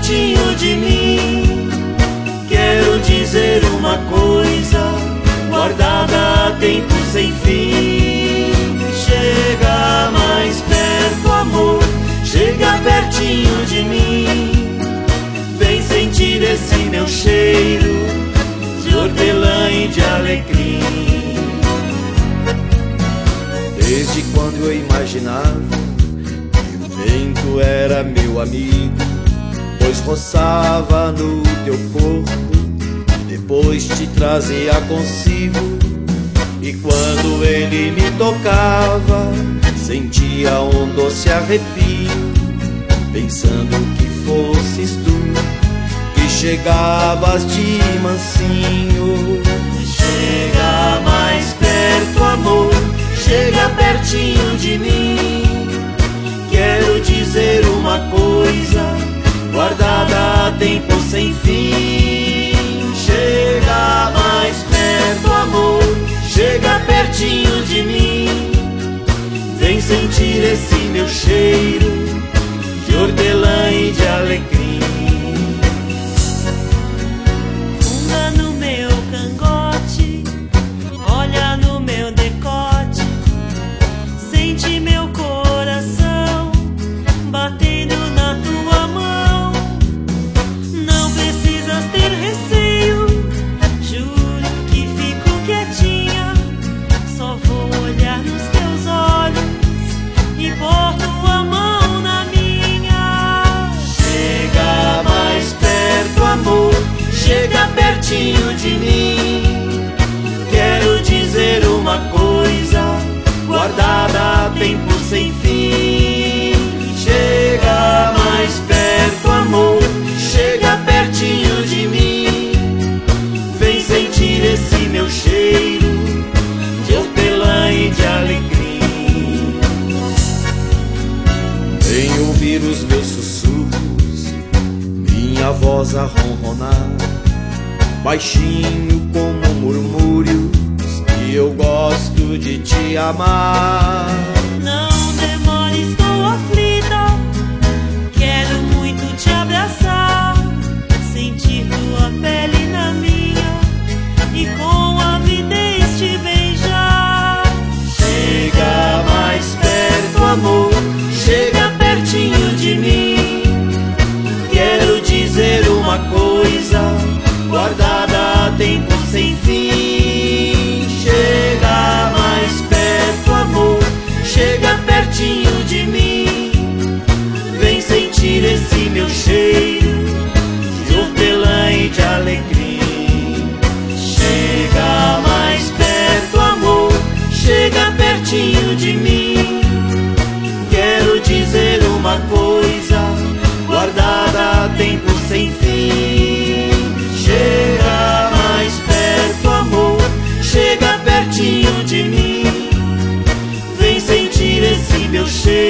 pertinho de mim. Quero dizer uma coisa, guardada há tempo sem fim. Chega mais perto, amor, chega pertinho de mim. Vem sentir esse meu cheiro de hortelã e de alecrim. Desde quando eu imaginava que o vento era meu amigo, pois roçava no teu corpo, depois te trazia consigo. E quando ele me tocava, sentia um doce arrepio, pensando que fosses tu, que chegavas de mansinho. Chega mais perto, amor, chega pertinho de mim. Quero dizer uma coisa, guardada há tempo sem fim. Chega mais perto, amor, chega pertinho de mim. Vem sentir esse meu cheiro de hortelã e de alecrim. Funda no meu cangote, olha no meu decote, sente meu coração batendo na tua mão. Não precisas ter receio, juro que fico quietinha. Só vou olhar nos teus olhos e pôr tua mão na minha. Chega mais perto, amor, chega pertinho de mim. Quero dizer uma coisa, guardada há tempo sem fim. Chega mais perto, amor, chega pertinho de mim. Vem sentir esse meu cheiro de hortelã e de alecrim. Vem ouvir os meus sussurros, minha voz a ronronar, baixinho como murmúrios, que eu gosto de te amar. Não demore, estou aflita, quero muito te abraçar, sentir tua pele na minha e com avidez te beijar. Chega mais perto, amor, chega pertinho de mim. Quero dizer uma coisa, guardada há tempo sem fim. Chega mais perto, amor, chega pertinho de mim. Vem sentir esse meu cheiro de hortelã e de alecrim. Chega mais perto, amor, chega pertinho de mim. Quero dizer uma coisa, guardada há tempo sem fim. Chega mais perto, amor, chega pertinho de mim. Vem sentir esse meu cheiro